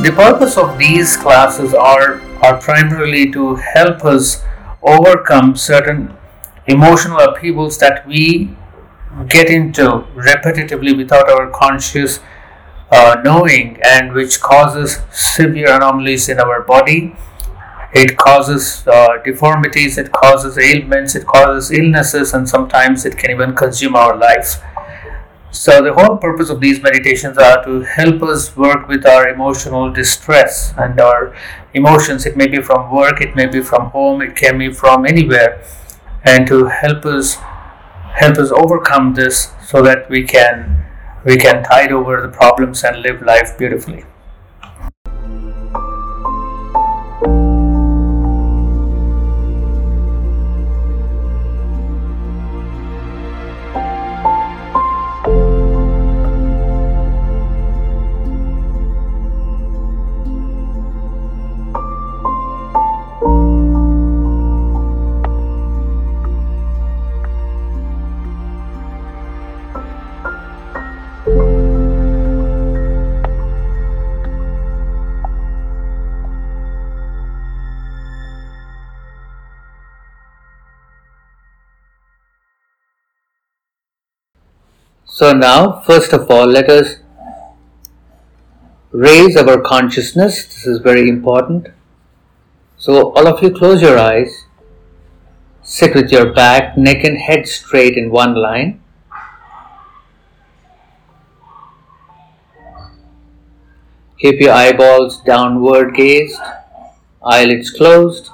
The purpose of these classes are primarily to help us overcome certain emotional upheavals that we get into repetitively without our conscious knowing, and which causes severe anomalies in our body. It causes deformities, it causes ailments, it causes illnesses, and sometimes it can even consume our life. So, the whole purpose of these meditations are to help us work with our emotional distress and our emotions. It may be from work, it may be from home, it can be from anywhere, and to help us overcome this so that we can tide over the problems and live life beautifully. So now, first of all, let us raise our consciousness. This is very important. So all of you close your eyes, sit with your back, neck and head straight in one line. Keep your eyeballs downward gazed, eyelids closed.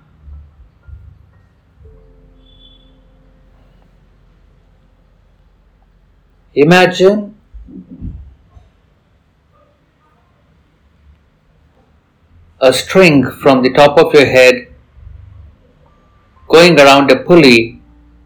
Imagine a string from the top of your head going around a pulley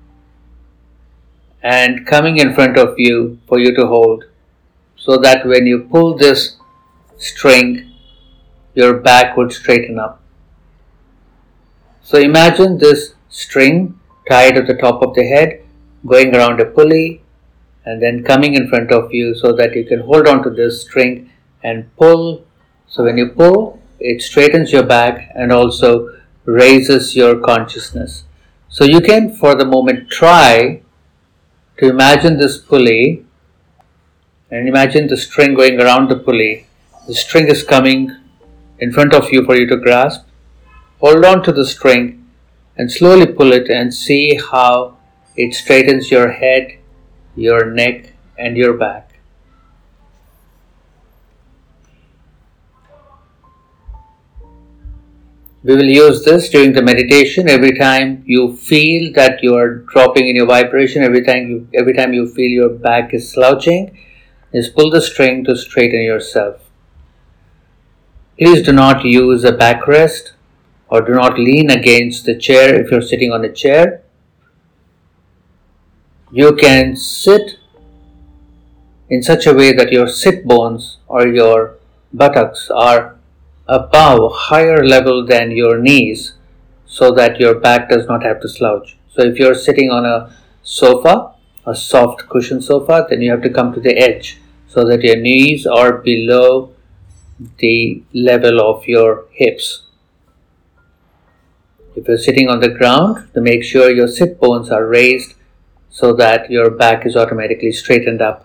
and coming in front of you for you to hold, so that when you pull this string, your back would straighten up. So imagine this string tied at the top of the head, going around a pulley and then coming in front of you so that you can hold on to this string and pull. So when you pull, it straightens your back and also raises your consciousness. So you can for the moment try to imagine this pulley and imagine the string going around the pulley. The string is coming in front of you for you to grasp. Hold on to the string and slowly pull it and see how it straightens your head, your neck and your back. We will use this during the meditation. Every time you feel that you are dropping in your vibration, every time you feel your back is slouching, just pull the string to straighten yourself. Please do not use a backrest or do not lean against the chair if you're sitting on a chair. You can sit in such a way that your sit bones or your buttocks are above, higher level than your knees, so that your back does not have to slouch. So if you're sitting on a sofa, a soft cushion sofa, then you have to come to the edge so that your knees are below the level of your hips. If you're sitting on the ground, then make sure your sit bones are raised so that your back is automatically straightened up.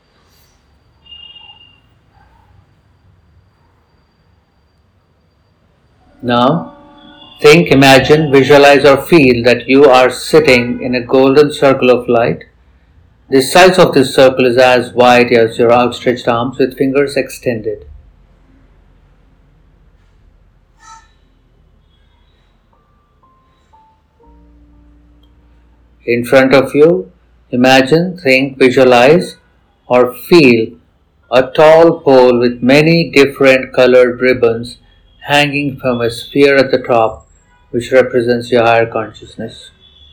Now, think, imagine, visualize or feel that you are sitting in a golden circle of light. The size of this circle is as wide as your outstretched arms with fingers extended. In front of you, imagine, think, visualize or feel a tall pole with many different colored ribbons hanging from a sphere at the top, which represents your higher consciousness.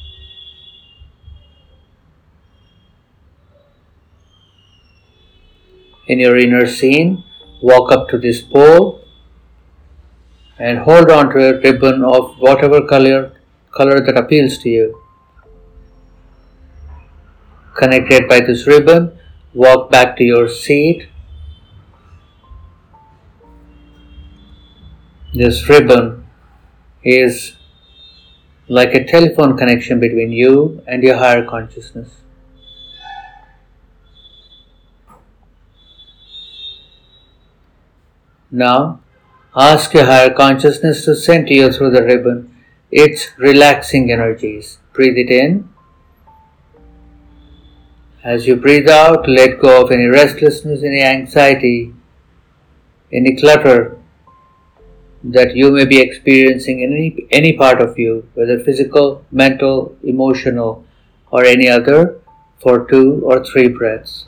In your inner scene, walk up to this pole and hold on to a ribbon of whatever color that appeals to you. Connected by this ribbon, walk back to your seat This ribbon is like a telephone connection between you and your higher consciousness. Now, ask your higher consciousness to send to you through the ribbon its relaxing energies. Breathe it in. As you breathe out, let go of any restlessness, any anxiety, any clutter that you may be experiencing in any part of you, whether physical, mental, emotional, or any other, for 2 or 3 breaths.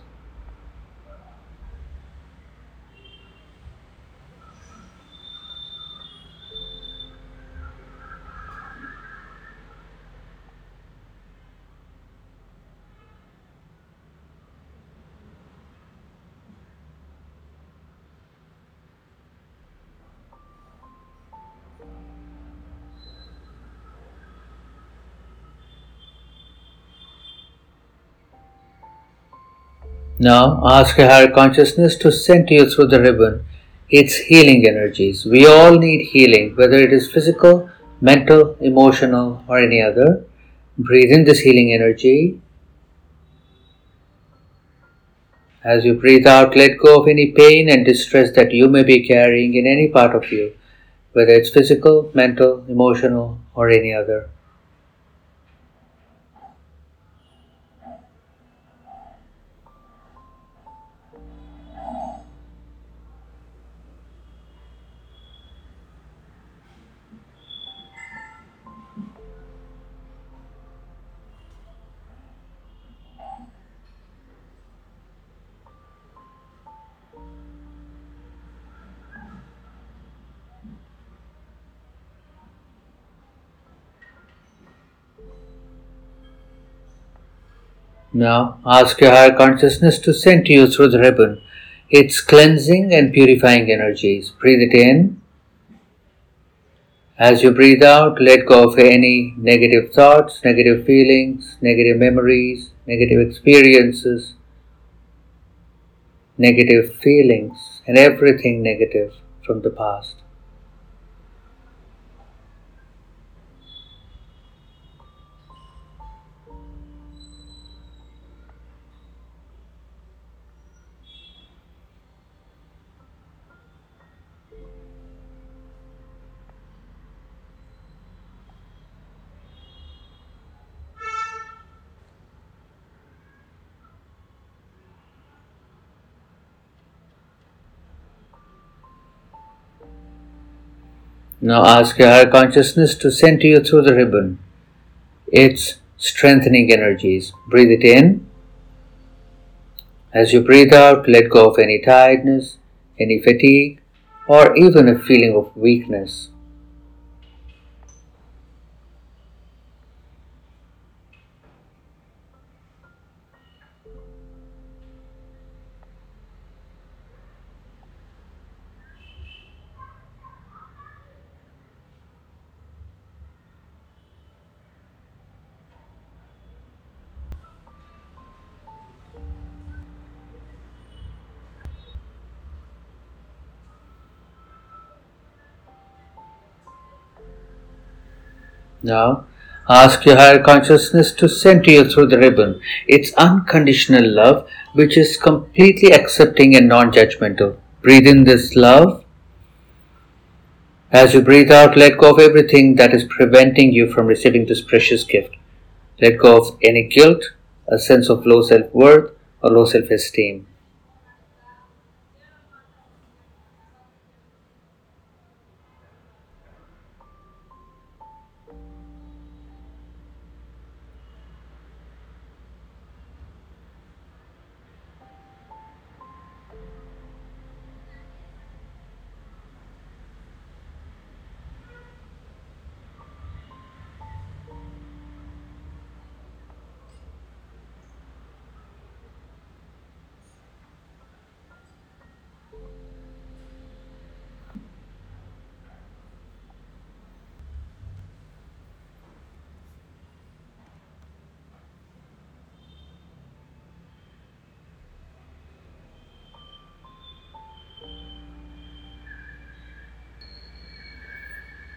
Now ask your higher consciousness to send to you through the ribbon its healing energies. We all need healing, whether it is physical, mental, emotional, or any other. Breathe in this healing energy. As you breathe out, let go of any pain and distress that you may be carrying in any part of you, whether it's physical, mental, emotional, or any other. Now ask your higher consciousness to send to you through the ribbon its cleansing and purifying energies. Breathe it in. As you breathe out, let go of any negative thoughts, negative feelings, negative memories, negative experiences, negative feelings, and everything negative from the past. Now ask your higher consciousness to send to you through the ribbon its strengthening energies. Breathe it in. As you breathe out, let go of any tiredness, any fatigue, or even a feeling of weakness. Now, ask your higher consciousness to send to you through the ribbon its unconditional love, which is completely accepting and non judgmental. Breathe in this love. As you breathe out, let go of everything that is preventing you from receiving this precious gift. Let go of any guilt, a sense of low self worth, or low self esteem.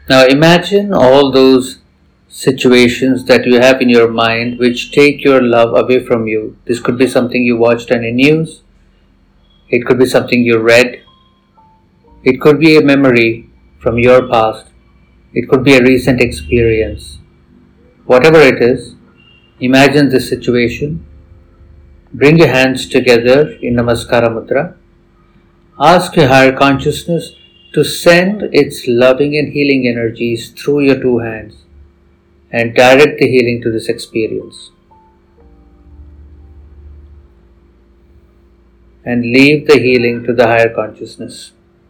Now imagine all those situations that you have in your mind which take your love away from you. This could be something you watched on the news, it could be something you read, it could be a memory from your past, it could be a recent experience. Whatever it is, imagine this situation. Bring your hands together in Namaskara Mudra. Ask your higher consciousness to send its loving and healing energies through your two hands and direct the healing to this experience. And leave the healing to the higher consciousness.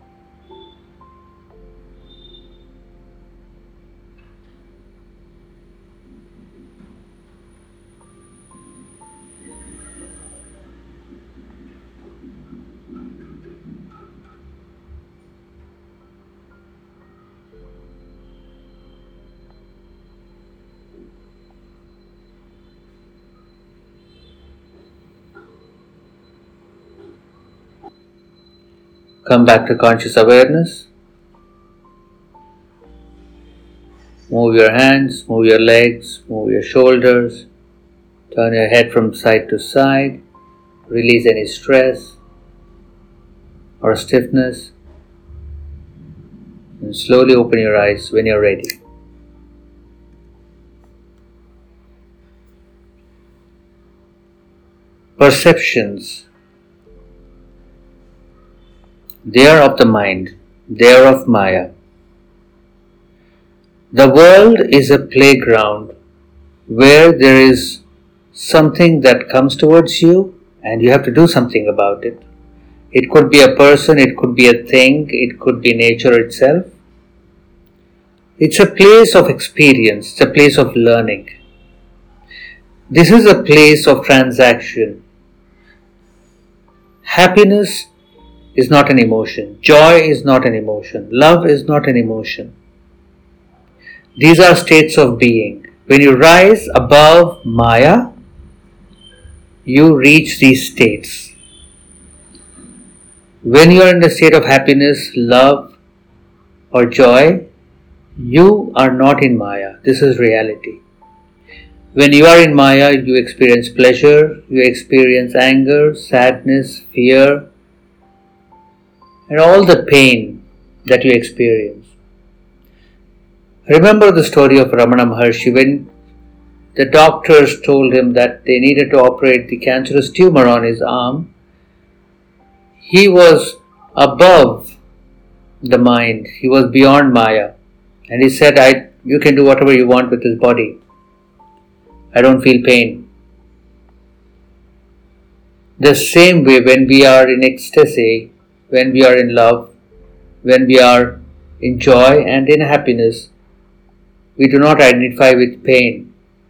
Come back to conscious awareness. Move your hands, move your legs, move your shoulders. Turn your head from side to side. Release any stress or stiffness. And slowly open your eyes when you're ready. Perceptions. They are of the mind. They are of Maya. The world is a playground where there is something that comes towards you and you have to do something about it. It could be a person, it could be a thing, it could be nature itself. It's a place of experience, it's a place of learning. This is a place of transaction. Happiness is not an emotion. Joy is not an emotion. Love is not an emotion. These are states of being. When you rise above Maya, you reach these states. When you are in a state of happiness, love, or joy, you are not in Maya. This is reality. When you are in Maya, you experience pleasure, you experience anger, sadness, fear, and all the pain that you experience. Remember the story of Ramana Maharshi when the doctors told him that they needed to operate the cancerous tumor on his arm. He was above the mind, he was beyond Maya, and he said, you can do whatever you want with this body. I don't feel pain. The same way, when we are in ecstasy, when we are in love, when we are in joy and in happiness, we do not identify with pain.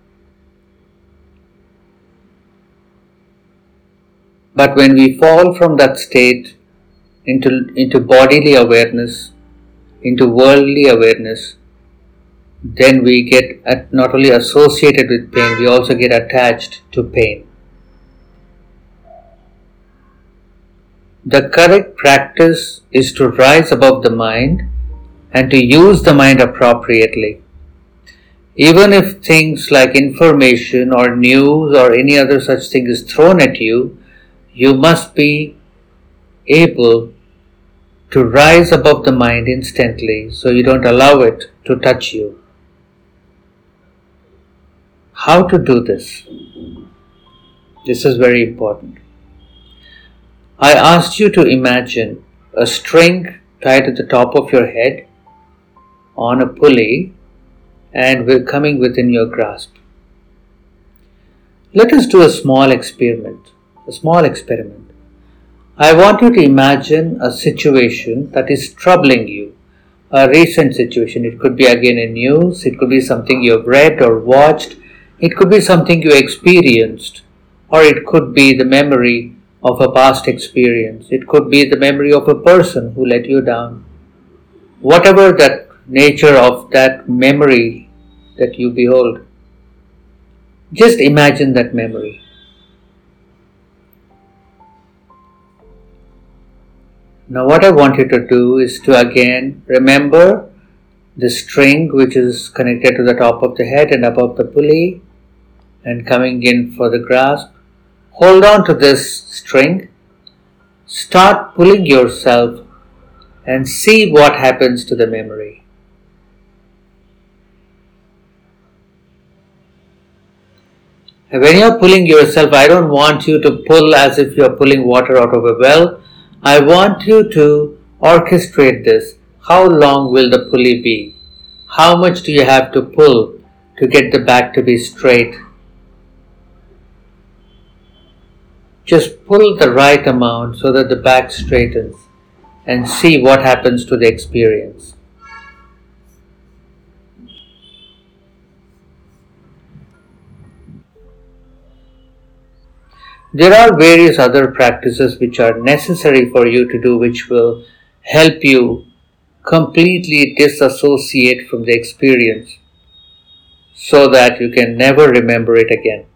But when we fall from that state into bodily awareness, into worldly awareness, then we get not only associated with pain, we also get attached to pain. The correct practice is to rise above the mind and to use the mind appropriately. Even if things like information or news or any other such thing is thrown at you, you must be able to rise above the mind instantly so you don't allow it to touch you. How to do this? This is very important. I asked you to imagine a string tied to the top of your head on a pulley and coming within your grasp. Let us do a small experiment. I want you to imagine a situation that is troubling you, a recent situation. It could be again in news, it could be something you have read or watched, it could be something you experienced, or it could be the memory of a past experience. It could be the memory of a person who let you down. Whatever that nature of that memory that you behold, just imagine that memory. Now what I want you to do is to again remember the string which is connected to the top of the head and above the pulley and coming in for the grasp. Hold on to this string, start pulling yourself and see what happens to the memory. And when you're pulling yourself, I don't want you to pull as if you're pulling water out of a well. I want you to orchestrate this. How long will the pulley be? How much do you have to pull to get the back to be straight? Just pull the right amount so that the back straightens and see what happens to the experience. There are various other practices which are necessary for you to do, which will help you completely disassociate from the experience so that you can never remember it again.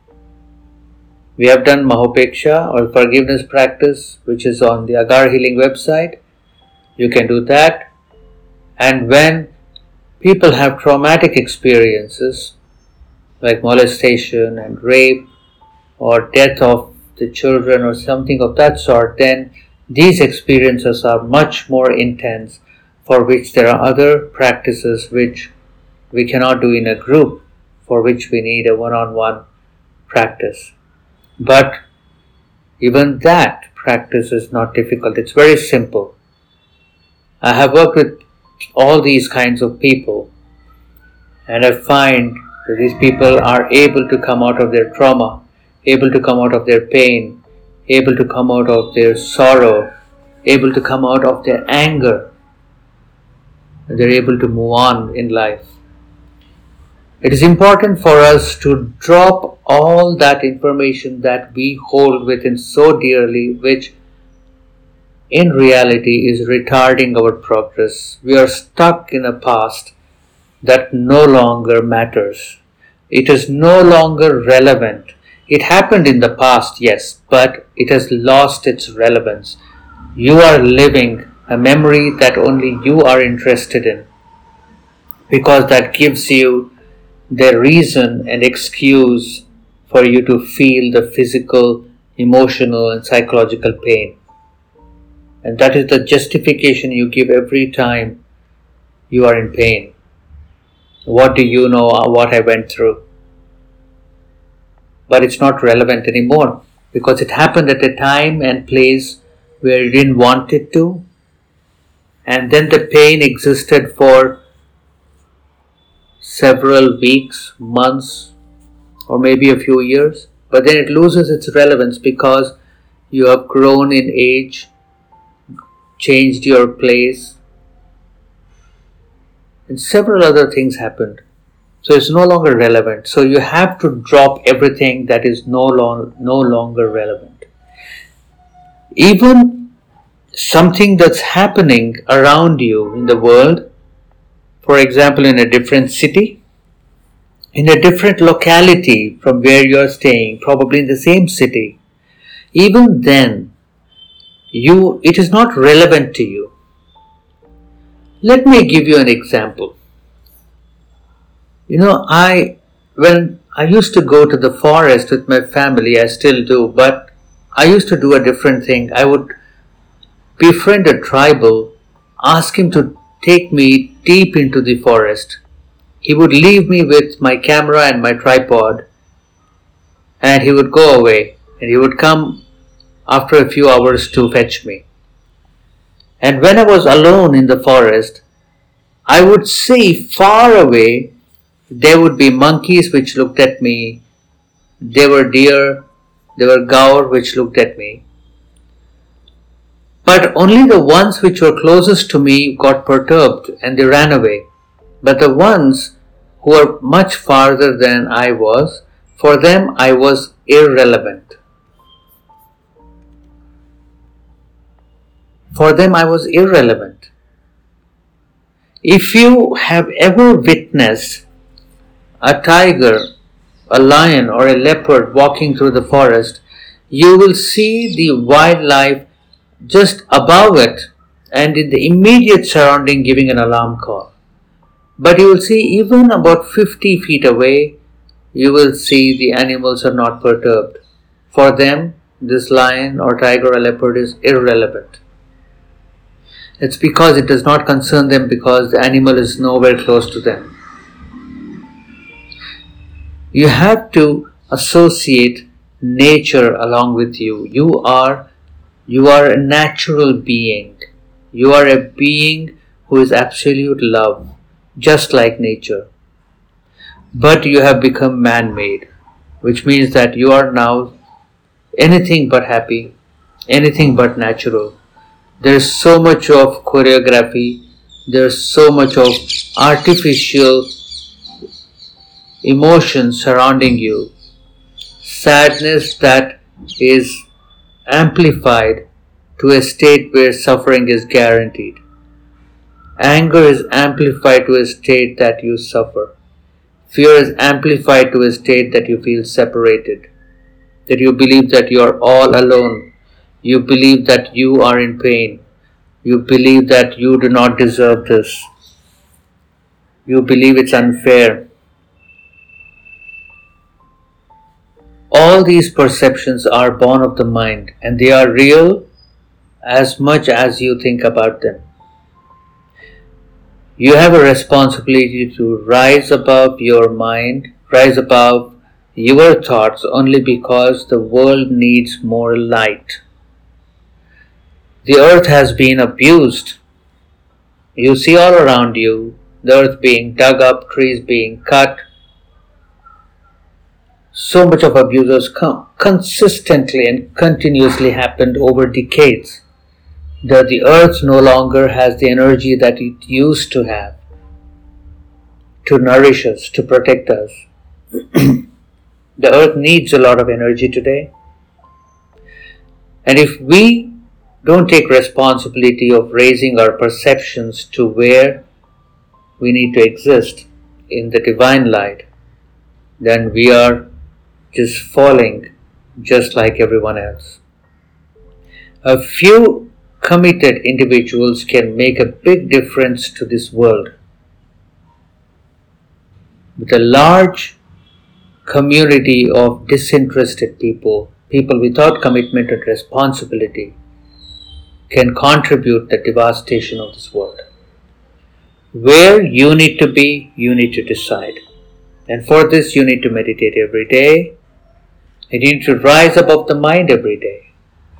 We have done Mahopeksha or forgiveness practice, which is on the Agar Healing website. You can do that. And when people have traumatic experiences like molestation and rape or death of the children or something of that sort, then these experiences are much more intense, for which there are other practices which we cannot do in a group, for which we need a one-on-one practice. But even that practice is not difficult. It's very simple. I have worked with all these kinds of people, and I find that these people are able to come out of their trauma, able to come out of their pain, able to come out of their sorrow, able to come out of their anger. They're able to move on in life. It is important for us to drop all that information that we hold within so dearly, which in reality is retarding our progress. We are stuck in a past that no longer matters. It is no longer relevant. It happened in the past, yes, but it has lost its relevance. You are living a memory that only you are interested in, because that gives you the reason and excuse for you to feel the physical, emotional and psychological pain. And that is the justification you give every time you are in pain. What do you know what I went through? But it's not relevant anymore, because it happened at a time and place where you didn't want it to, and then the pain existed for several weeks, months, or maybe a few years, but then it loses its relevance because you have grown in age, changed your place, and several other things happened. So it's no longer relevant. So you have to drop everything that is no longer relevant. Even something that's happening around you in the world, for example, in a different city, in a different locality from where you're staying, probably in the same city, even then, it is not relevant to you. Let me give you an example. When I used to go to the forest with my family, I still do, but I used to do a different thing. I would befriend a tribal, ask him to take me deep into the forest. He would leave me with my camera and my tripod, and he would go away, and he would come after a few hours to fetch me. And when I was alone in the forest, I would see far away there would be monkeys which looked at me, there were deer, there were gaur which looked at me. But only the ones which were closest to me got perturbed and they ran away. But the ones who were much farther than I was, for them I was irrelevant. For them I was irrelevant. If you have ever witnessed a tiger, a lion or a leopard walking through the forest, you will see the wildlife just above it and in the immediate surrounding giving an alarm call. But you will see even about 50 feet away, you will see the animals are not perturbed. For them, this lion or tiger or leopard is irrelevant. It's because it does not concern them, because the animal is nowhere close to them. You have to associate nature along with you. You are a natural being. You are a being who is absolute love, just like nature. But you have become man-made, which means that you are now anything but happy, anything but natural. There's so much of choreography, there's so much of artificial emotion surrounding you. Sadness that is amplified to a state where suffering is guaranteed. Anger is amplified to a state that you suffer. Fear is amplified to a state that you feel separated, that you believe that you are all alone. You believe that you are in pain. You believe that you do not deserve this. You believe it's unfair. All these perceptions are born of the mind, and they are real as much as you think about them. You have a responsibility to rise above your mind, rise above your thoughts, only because the world needs more light. The earth has been abused. You see all around you the earth being dug up, trees being cut. So much of abuse has consistently and continuously happened over decades, that the earth no longer has the energy that it used to have to nourish us, to protect us. The earth needs a lot of energy today. And if we don't take responsibility of raising our perceptions to where we need to exist in the divine light, then we are just falling just like everyone else. A few committed individuals can make a big difference to this world. With a large community of disinterested people, people without commitment and responsibility, can contribute the devastation of this world. Where you need to be, you need to decide. And for this, you need to meditate every day. You need to rise above the mind every day.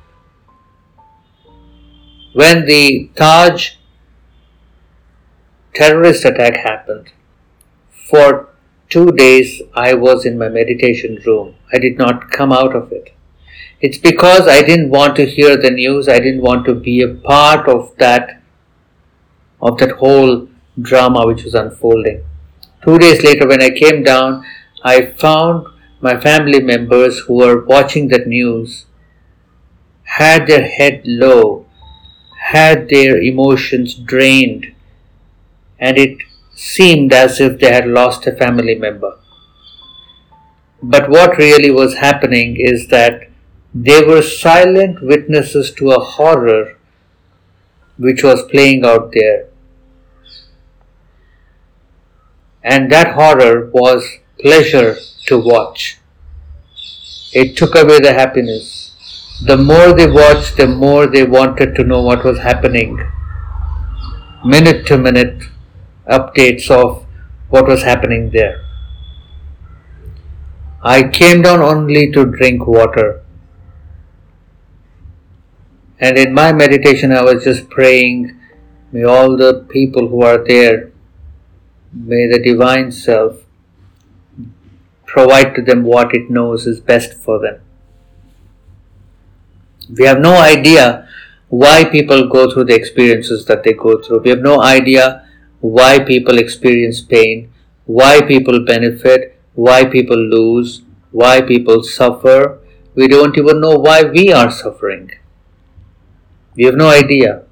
When the Taj terrorist attack happened, for 2 days I was in my meditation room. I did not come out of it. It's because I didn't want to hear the news. I didn't want to be a part of that whole drama which was unfolding. 2 days later, when I came down, I found my family members who were watching the news had their head low, had their emotions drained, and it seemed as if they had lost a family member. But what really was happening is that they were silent witnesses to a horror which was playing out there. And that horror was pleasure to watch. It took away the happiness. The more they watched, the more they wanted to know what was happening. Minute to minute updates of what was happening there. I came down only to drink water. And in my meditation, I was just praying, may all the people who are there, may the Divine Self provide to them what it knows is best for them. We have no idea why people go through the experiences that they go through. We have no idea why people experience pain, why people benefit, why people lose, why people suffer. We don't even know why we are suffering. We have no idea.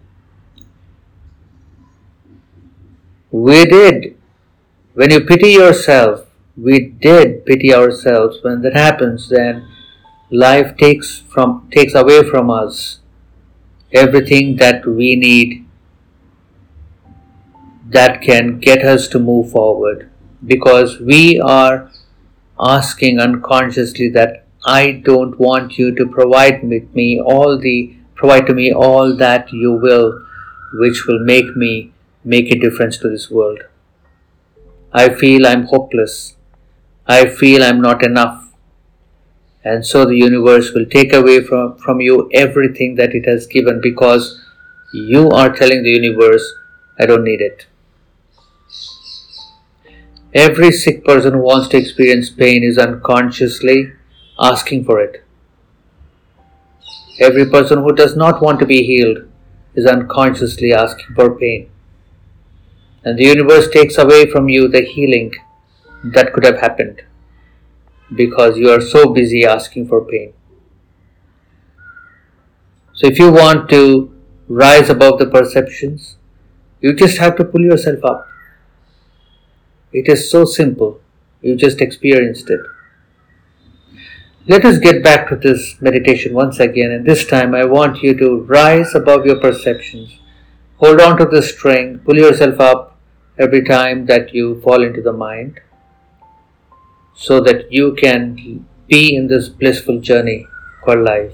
We did. When you pity yourself, we did pity ourselves. When that happens, then life takes away from us everything that we need. that can get us to move forward, because we are asking unconsciously that I don't want you to provide to me all that you will, which will make a difference to this world. I feel I'm hopeless. I feel I'm not enough. And so the universe will take away from you everything that it has given, because you are telling the universe, I don't need it. Every sick person who wants to experience pain is unconsciously asking for it. Every person who does not want to be healed is unconsciously asking for pain. And the universe takes away from you the healing that could have happened, because you are so busy asking for pain. So if you want to rise above the perceptions, you just have to pull yourself up. It is so simple. You just experienced it. Let us get back to this meditation once again, and this time I want you to rise above your perceptions. Hold on to the string, pull yourself up every time that you fall into the mind, so that you can be in this blissful journey called life.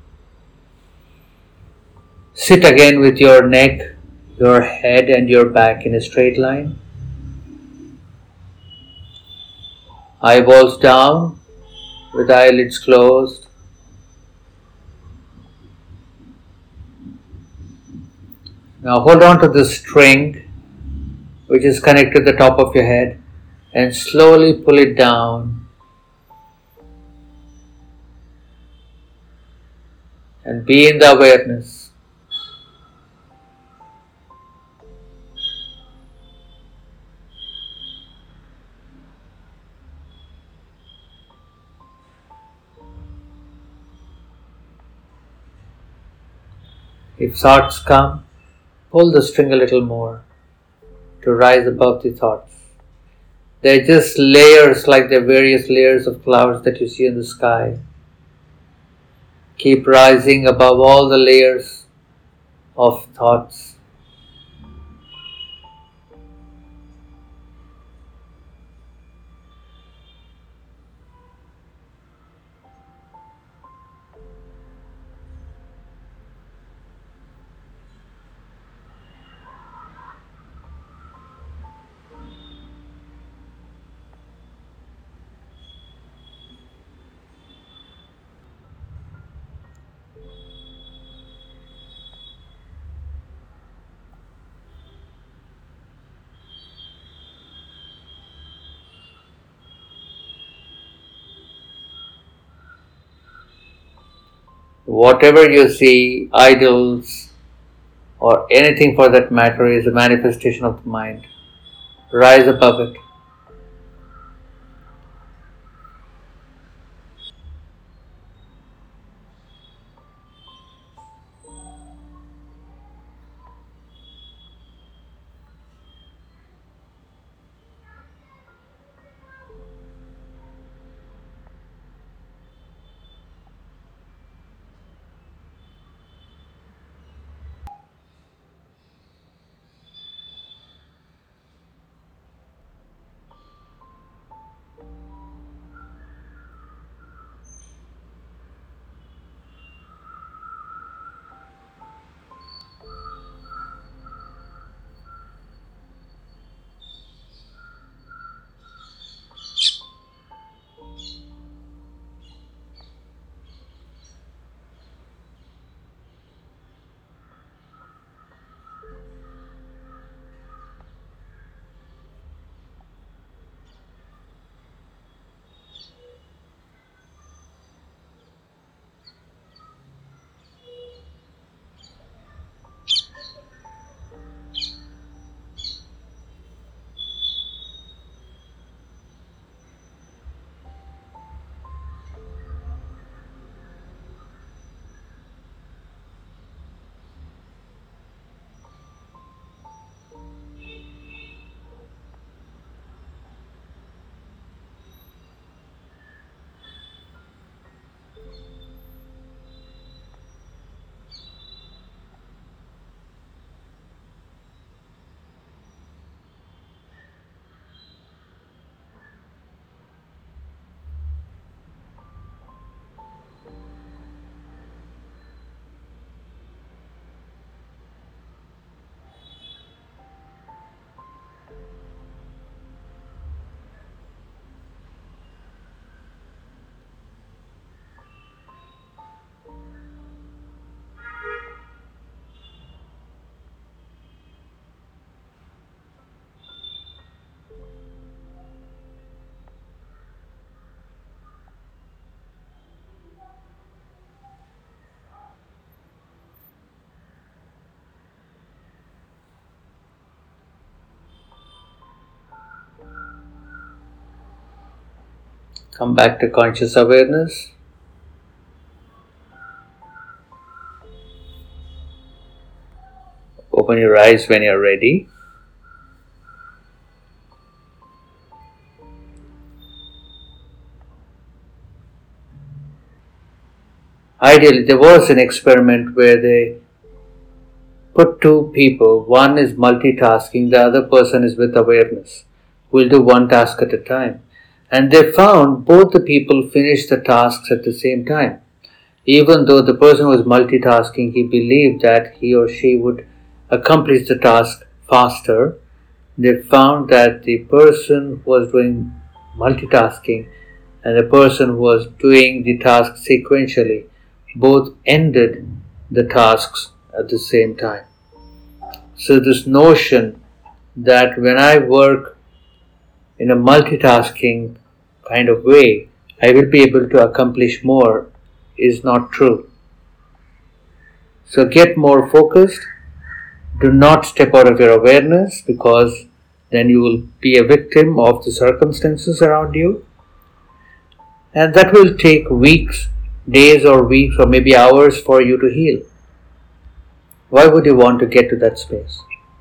Sit again with your neck, your head, and your back in a straight line. Eyeballs down with eyelids closed. Now hold on to the string which is connected to the top of your head and slowly pull it down and be in the awareness. If thoughts come, pull the string a little more to rise above the thoughts. They're just layers, like the various layers of clouds that you see in the sky. Keep rising above all the layers of thoughts. Whatever you see, idols, or anything for that matter, is a manifestation of the mind. Rise above it. Come back to conscious awareness. Open your eyes when you're ready. Ideally, there was an experiment where they put two people, one is multitasking, the other person is with awareness, will do one task at a time. And they found both the people finished the tasks at the same time. Even though the person was multitasking, he believed that he or she would accomplish the task faster. They found that the person who was doing multitasking and the person who was doing the task sequentially both ended the tasks at the same time. So this notion that when I work in a multitasking kind of way, I will be able to accomplish more is not true. So get more focused. Do not step out of your awareness, because then you will be a victim of the circumstances around you. And that will take weeks, days or weeks or maybe hours for you to heal. Why would you want to get to that space?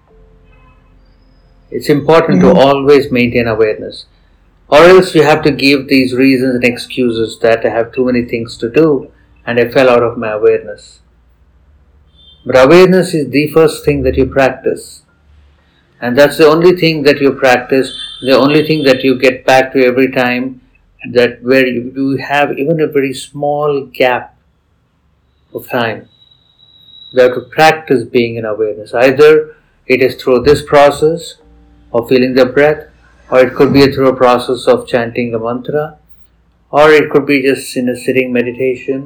It's important to always maintain awareness. Or else you have to give these reasons and excuses that I have too many things to do and I fell out of my awareness. But awareness is the first thing that you practice. And that's the only thing that you practice, the only thing that you get back to every time, that where you have even a very small gap of time. You have to practice being in awareness. Either it is through this process of feeling the breath, or it could be through a process of chanting a mantra, or it could be just in a sitting meditation.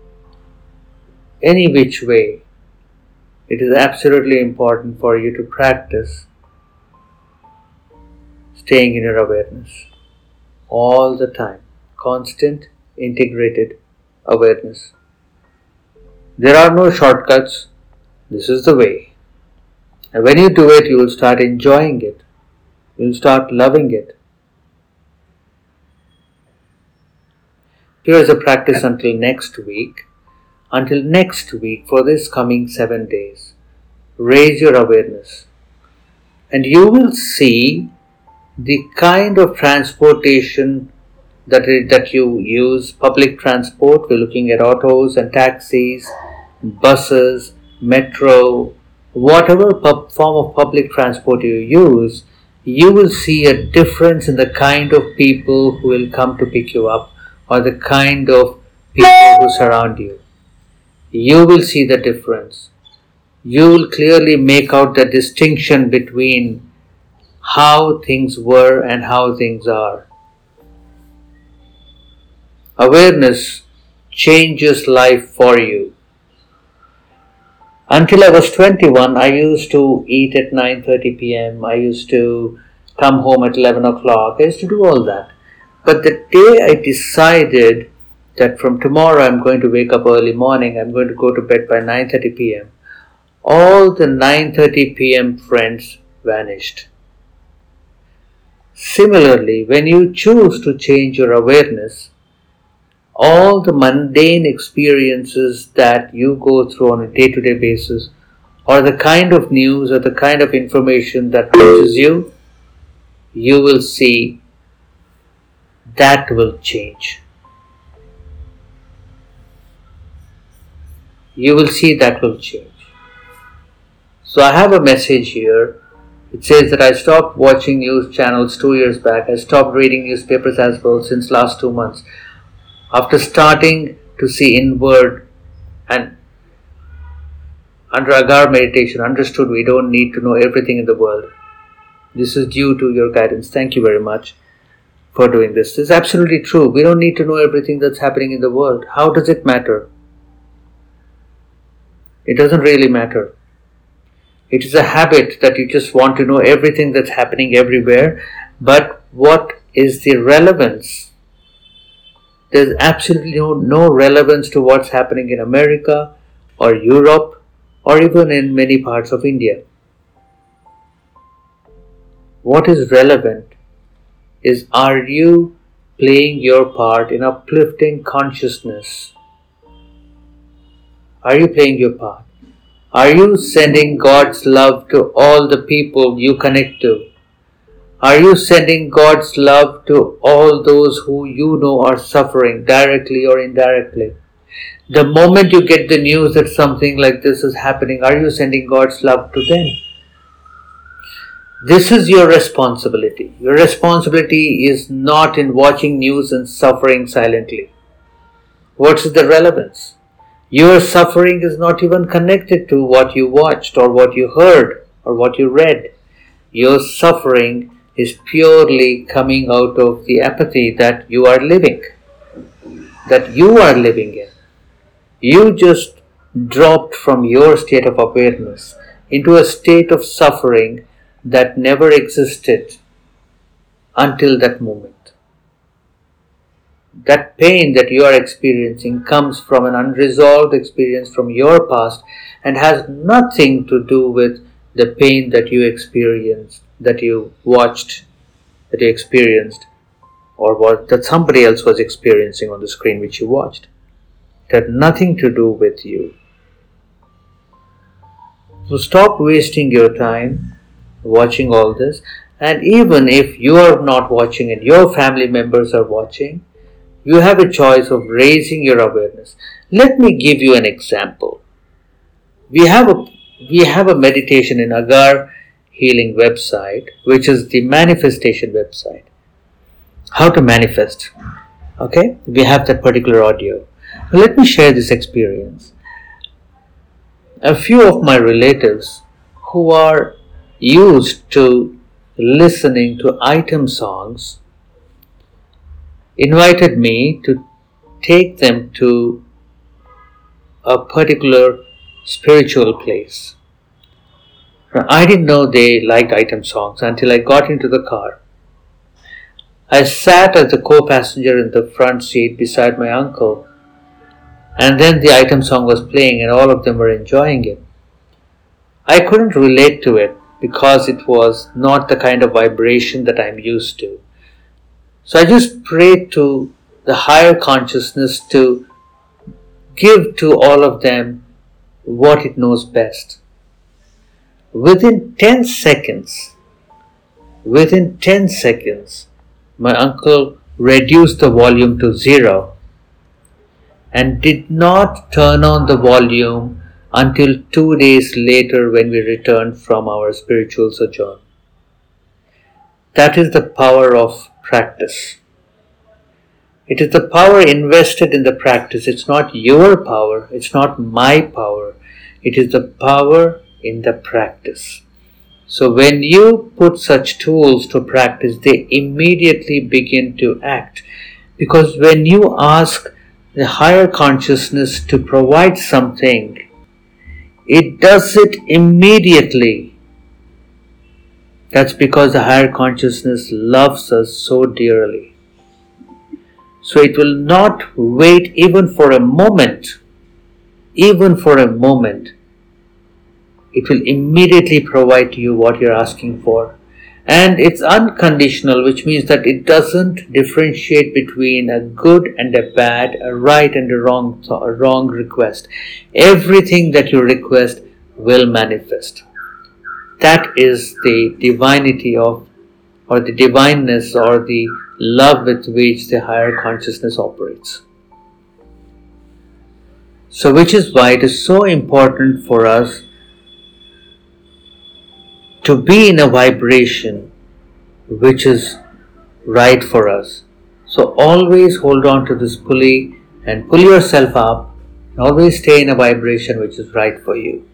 Any which way, it is absolutely important for you to practice staying in your awareness all the time. Constant, integrated awareness. There are no shortcuts. This is the way. And when you do it, you will start enjoying it. You will start loving it. Here is a practice until next week. Until next week, for this coming 7 days, raise your awareness. And you will see the kind of transportation that you use, public transport. We're looking at autos and taxis, buses, metro, whatever form of public transport you use, you will see a difference in the kind of people who will come to pick you up or the kind of people who surround you. You will see the difference. You will clearly make out the distinction between how things were and how things are. Awareness changes life for you. Until I was 21, I used to eat at 9:30 p.m. I used to come home at 11 o'clock. I used to do all that. But the day I decided that from tomorrow I'm going to wake up early morning, I'm going to go to bed by 9:30 p.m., all the 9:30 p.m. friends vanished. Similarly, when you choose to change your awareness, all the mundane experiences that you go through on a day-to-day basis, or the kind of news or the kind of information that touches you, you will see that will change. You will see that will change. So I have a message here. It says that I stopped watching news channels 2 years back. I stopped reading newspapers as well since last 2 months. After starting to see inward and under Agar meditation, understood we don't need to know everything in the world. This is due to your guidance. Thank you very much for doing this. This is absolutely true. We don't need to know everything that's happening in the world. How does it matter? It doesn't really matter. It is a habit that you just want to know everything that's happening everywhere. But what is the relevance? There's absolutely no relevance to what's happening in America or Europe or even in many parts of India. What is relevant is, are you playing your part in uplifting consciousness? Are you playing your part? Are you sending God's love to all the people you connect to? Are you sending God's love to all those who you know are suffering, directly or indirectly? The moment you get the news that something like this is happening, are you sending God's love to them? This is your responsibility. Your responsibility is not in watching news and suffering silently. What is the relevance? Your suffering is not even connected to what you watched or what you heard or what you read. Your suffering is purely coming out of the apathy that you are living in. You just dropped from your state of awareness into a state of suffering that never existed until that moment. That pain that you are experiencing comes from an unresolved experience from your past and has nothing to do with the pain that you experienced, that you watched, that you experienced, or what that somebody else was experiencing on the screen which you watched. It had nothing to do with you. So stop wasting your time watching all this, and even if you are not watching and your family members are watching, you have a choice of raising your awareness. Let me give you an example. We have a meditation in Agar Healing website, which is the manifestation website. How to manifest. Okay, we have that particular audio. Let me share this experience. A few of my relatives who are used to listening to item songs invited me to take them to a particular spiritual place. I didn't know they liked item songs until I got into the car. I sat as a co-passenger in the front seat beside my uncle, and then the item song was playing and all of them were enjoying it. I couldn't relate to it because it was not the kind of vibration that I'm used to. So I just prayed to the higher consciousness to give to all of them what it knows best. Within 10 seconds, my uncle reduced the volume to 0 and did not turn on the volume until 2 days later when we returned from our spiritual sojourn. That is the power of practice. It is the power invested in the practice. It's not your power. It's not my power. It is the power in the practice. So when you put such tools to practice, they immediately begin to act. Because when you ask the higher consciousness to provide something, it does it immediately. That's because the higher consciousness loves us so dearly. So it will not wait even for a moment. It will immediately provide to you what you're asking for. And it's unconditional, which means that it doesn't differentiate between a good and a bad, a right and a wrong request. Everything that you request will manifest. That is the divinity of, or the divineness, or the love with which the higher consciousness operates. So which is why it is so important for us to be in a vibration which is right for us. So always hold on to this pulley and pull yourself up, and always stay in a vibration which is right for you.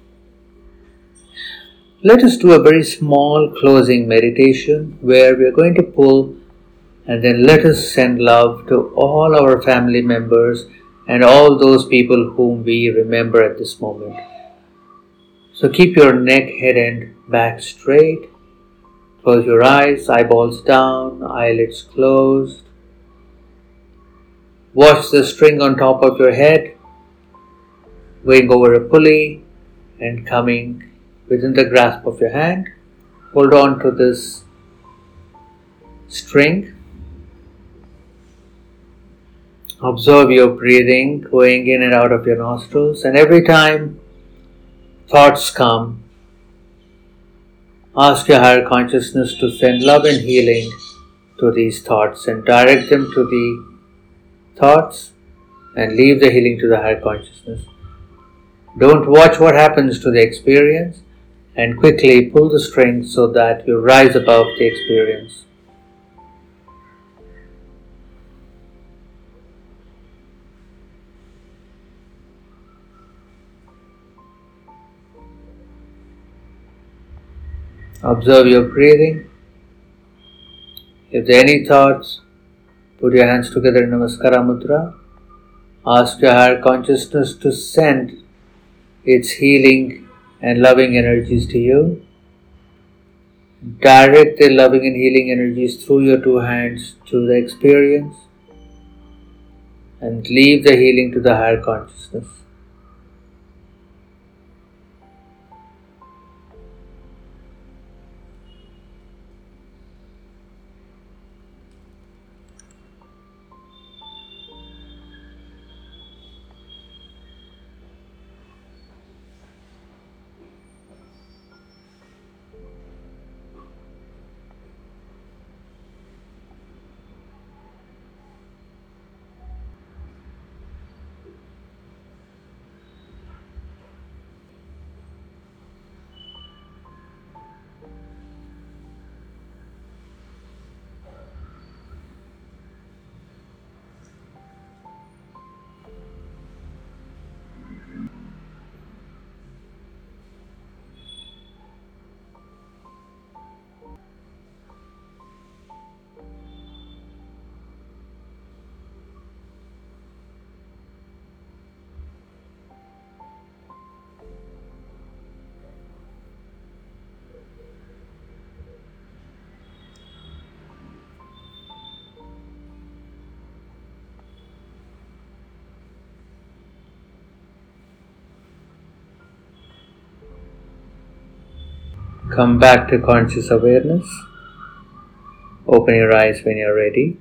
Let us do a very small closing meditation where we are going to pull, and then let us send love to all our family members and all those people whom we remember at this moment. So keep your neck, head and back straight. Close your eyes, eyeballs down, eyelids closed. Watch the string on top of your head going over a pulley and coming within the grasp of your hand. Hold on to this string Observe your breathing going in and out of your nostrils, and every time thoughts come, ask your higher consciousness to send love and healing to these thoughts and direct them to the thoughts and leave the healing to the higher consciousness. Don't watch what happens to the experience and quickly pull the string so that you rise above the experience. Observe your breathing. If there are any thoughts, put your hands together in Namaskara Mudra. Ask your higher consciousness to send its healing and loving energies to you. Direct the loving and healing energies through your two hands to the experience and leave the healing to the higher consciousness. Come back to conscious awareness. Open your eyes when you're ready.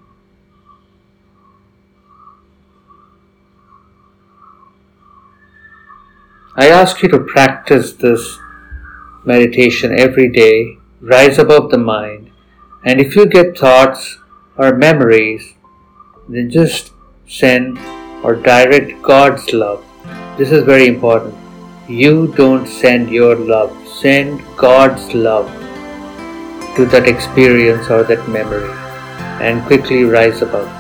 I ask you to practice this meditation every day. Rise above the mind. And if you get thoughts or memories, then just send or direct God's love. This is very important. You don't send your love. Send God's love to that experience or that memory and quickly rise above.